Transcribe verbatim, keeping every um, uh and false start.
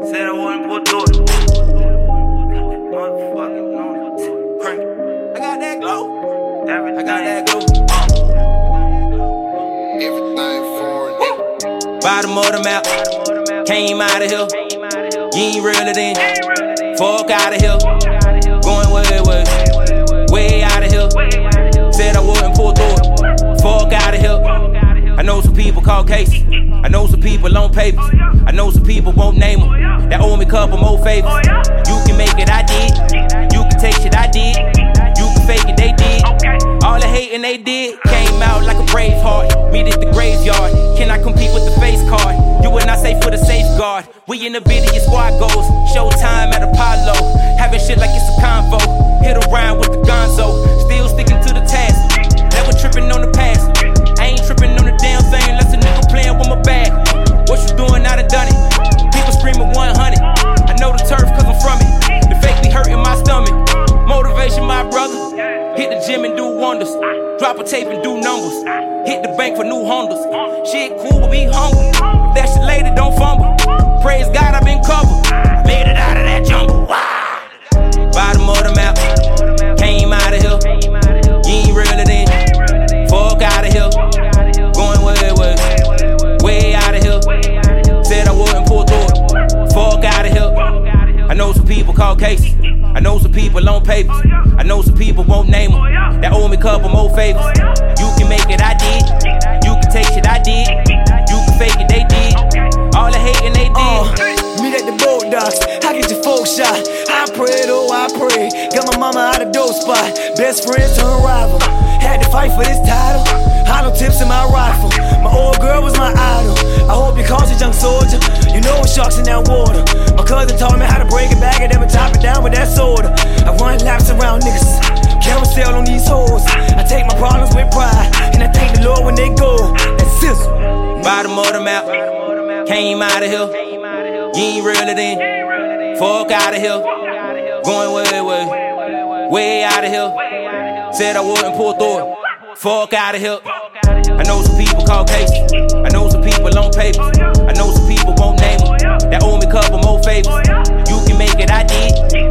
Said I wouldn't pull through it. Motherfucking on crank. I got that glow. Everything. I got that glow. Uh. Everything for it. Bottom of the map. Came out of here. You ain't realer than. Fuck out of here. Going way, way, way out of here. Said I wouldn't pull through it. Fuck out of here. I know some people call cases. I know some people on papers. I know some people won't name them. That owe me a couple more favors. You can make it, I did. You can take shit, I did. You can fake it, they did. All the hating they did came out like a brave heart. Meet at the graveyard. Can I compete with the face card? You and I say for the safeguard. We in the video, squad goes. Showtime at Apollo. Having shit like it's a convo. Hit around with the gonzo. Still sticking to the task. Never tripping on the past. I ain't tripping on the damn thing unless a nigga playing with my bag. What you doing? I done done it. People screaming one hundred. I know the turf cause I'm from it. The fake be hurting my stomach. Motivation, my brother. Hit the gym and do wonders. Drop a tape and do numbers. Hit the bank for new Hondas. Shit cool, but be humble. If that shit later, don't fumble. Praise God, I've been covered. I made it out of that jungle. Wow. Bottom of the map. Came out of here. You ain't realer than. Fuck out of here. Going way, way, way out of here. Said I wouldn't pull through it. Fuck out of here. I know some people call cases. I know some people on papers. I know some people won't name them. That owe me a couple more favors. You can make it, I did. You can take shit, I did. You can fake it, they did. All the hating they did. Uh, meet at the boat docks. I get your folk shot. I pray, oh I pray. Got my mama out of dope spot. Best friends turn rival. Had to fight for this title. Hollow tips in my rifle. My old girl was my idol. I hope you caught your young soldier. You know it's sharks in that water. My cousin taught me how to break it back and never top it down with that soda. I run laps around niggas. Carousel on these hoes. I take my problems with pride. And I thank the Lord when they go. That's sizzle. Bottom of the map. Came out of here. You ain't realer than. Fuck out of here. Going way, way, way out of here. Said I wouldn't pull through it. Fuck out of here. I know some people call cases. I know some people on papers. I know some people won't name them. That owe me a couple more favors. You can make it, I did.